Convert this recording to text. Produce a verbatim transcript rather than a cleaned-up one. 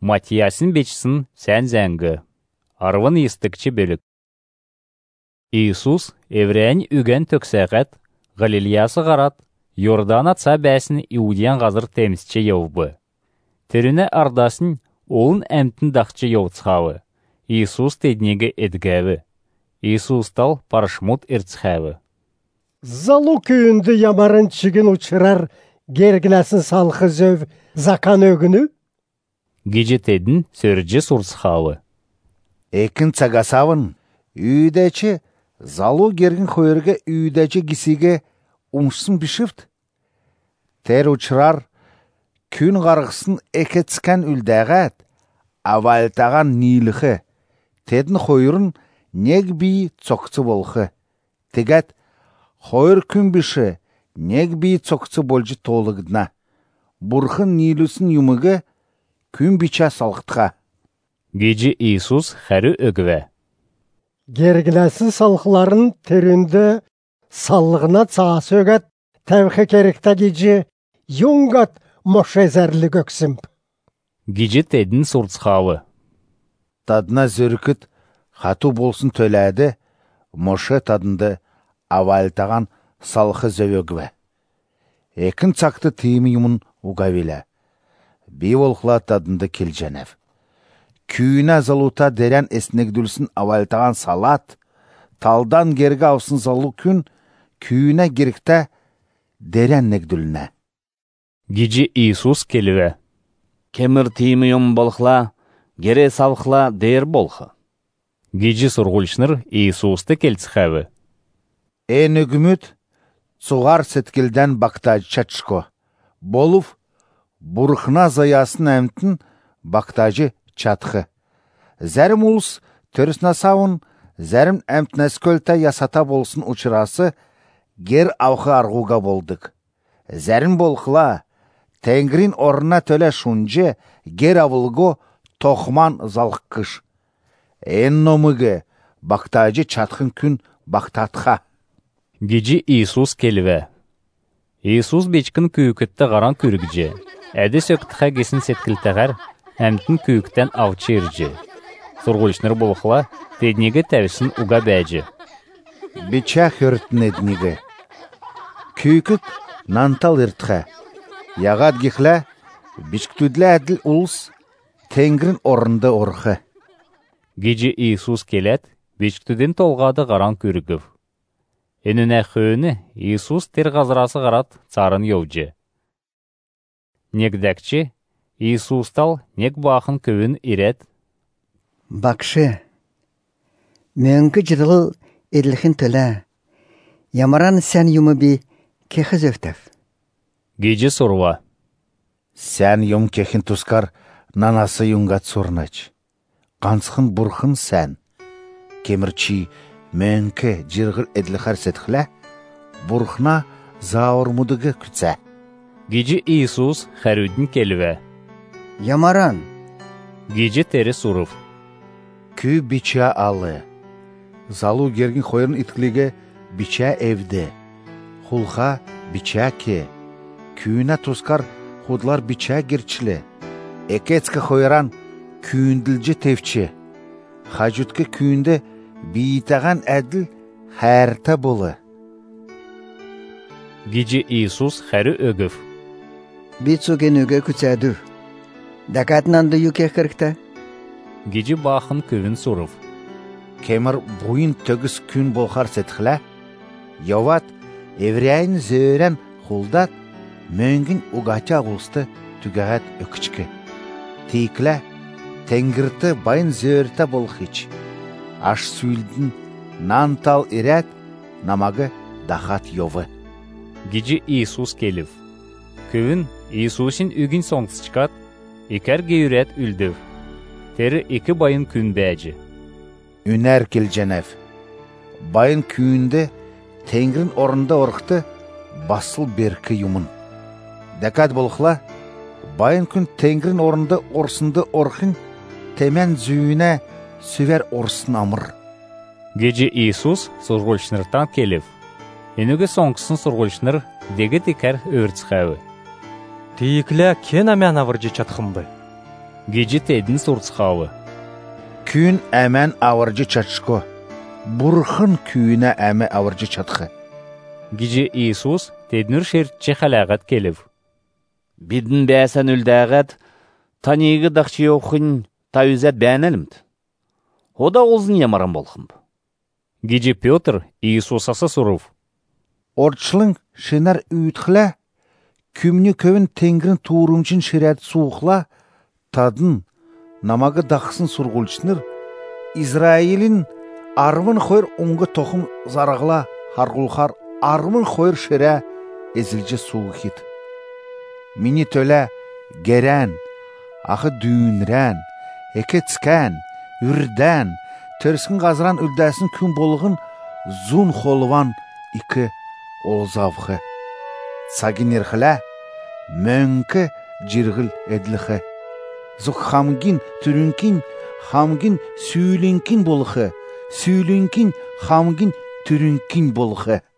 Матиясын бечсін сән зәңгі. Арвын естікчі бөлік. Иисус еврейн үген төксәғәт, Галилиясы ғарат, Йордан атса бәсін Иудиян ғазыр темісче еубы. Теріне ардасын олын әмтін дақчы еуцхавы. Иисус теднеге едгәві. Иисус тал парашмут ирцхәві. Залу күйінді ямарын чигін ұчырар гергіләсін салқы зөв закан өгіні? Геже тедін сөрджі сұрсхавы. Экін цагасавын, үйдәчі залу гергін қойырға үйдәчі кисеге ұмшсын бішіфт. Тер ұчырар, күн ғарғысын екетскен үлдәғәт, авалтаған ниліхі, тедін қойырын нег бей цоқцы болхы. Тегәт, қойыр күн біші нег бей цоқцы болжы толығдына. Бұрхын нилісін юмығы күн бича салғытға. Геже Иисус хәрі өгіве. Гергіләсін салқыларын терінді саллығына цаас өгәт, тәвхі керекті геже юңгат мошезәрлі көксімп. Геже тедін сұрцхавы. Тадына зөрікіт хату болсын төләді, Моше тадынды авалтаған салқы зөвөгіве. Екін цақты тиімі юмын уғавилі. Бей олқыла тадынды келженев. Күйіне залута дәрен эснегдүлсін авалтаған салат, талдан кергі аусын залу күн, күйіне керікті дәрен негдүліне. Геже Иисус келіве. Кемір тиімі юм болқыла, кере салқыла дер болқы. Геже сұрғылшыныр Иисусты келцхәві. Эн үгіміт, цуғар сеткілден бақтажы чатшко. Болув, бұрықна заясын әмтін бақтажы чатқы. Зәрім ұлыс төрісна сауын, зәрім әмтінәс көлті ясата болсын ұчырасы гер ауқы арғуға болдық. Зәрім болқыла, тәңгірін орына төлі шунжы гер авылғы тоқман залққыш. Эн номығы бақтажы чатқын күн бақтатқа. Геже Иисус келіве. Иисус бечкін күйікітті ғаран күрігже. Әді сөктіға кесін сеткілтіғар, әмтін күйіктен авчы ерже. Сұрғылшыныр болқыла, теднегі тәвісін ұға бәжі. Бича хөрттін еднегі. Күйікіт нантал ертіға. Яғад гихлә, бішктүдлі әділ ұлыс, тәңгірін орынды орқы. Геже Иисус келет, бечктүден толғады ғаран күрігів. Еніне қөйіні Иисус тер ғазырасы ғарат царын еуджі. Негдәкчі, Иисус тал нег бақын көвін ирет. Бақшы, мөңгі жырыл едліхін төлі, ямаран сән юмы бі кехіз өфтәв. Геже сұрва. Сән юм кехін тұскар нанасы юңгат сұрнач. Қансқын бұрқын сән. Кемірчі мөңкі жырғыр едліхар сетхілі, бұрқына зауырмудығы күтсә. Геже Иисус хәрудін келіве. Ямаран. Геже тері сұрыв. Күй бича алы. Залу герген қойырын иткіліге бича евді. Хулға бича ке. Күйіне тұскар худлар бича герчілі. Екецкі қойыран күйінділжі тевчі. Хажуткі күйінді бейтаған әділ хәрті болы. Геже Иисус хәрі өгів. Битсуген өге күтсәді. Дәкатнанды юке кірікті. Геже бақын көвін сұрыв. Кемір бұйын төгіс күн болғар сетхілі. Яват еврейін зөрен хулдат мөңгін уғача ғылысты түгәғат өкічкі. Тейкілі тәңгірті байын зөрті болғыч. Аш сүйлдің нантал ирет намағы дақат йовы. Геже Иисус келів. Көвін Иисусин үгін соңсыз чықат, екер гейрет үлдів. Тері екі байын күн бәжі. Үнәр келженев. Байын күйінді тәңгірін орында орықты басыл беркі юмын. Дәкат болықла, байын күн тәңгірін орында орсынды орқын темен зүйіне сөвер орсын амыр. Геже Иисус сұрғылшыныртан келів. Енуге соңқысын сұрғылшыныр деге текер өртсіғауы. Тейіклі кен әмән авыржы чатқымбы. Гижи тедін сурцхавы. Күн әмән авыржы чачко. Бурхын күйіне әмі авыржы чатқы. Гижи Иисус теднір шертче халағат келів. Бидін бәсән үлдәғәт, таниғы дақчы оқын тауызет бәнелімді. Ода олзын ямаран болхым. Гижи Петр Иисусасы сұрыв. Орчылың шынар үйтхілі, күмні көвін тенгірін туырымчын шырәді суықла, тадын намағы дақсын сұрғылчыныр, Израилін армын қойыр ұңғы тоқым зарағыла, харғылқар армын қойыр шырә ezilce suğu hit. Mini töle geren, ahı düğünren, eketsken, ürden, törskin gazıran üldəsin kün bolğun zun xolvan iki olzavğı. Sagin irxile, mönkü jirgil edliği. Zuq xamgin, türünkin, xamgin süylinkin bolğu, süylinkin, xamgin, türünkin bolğu.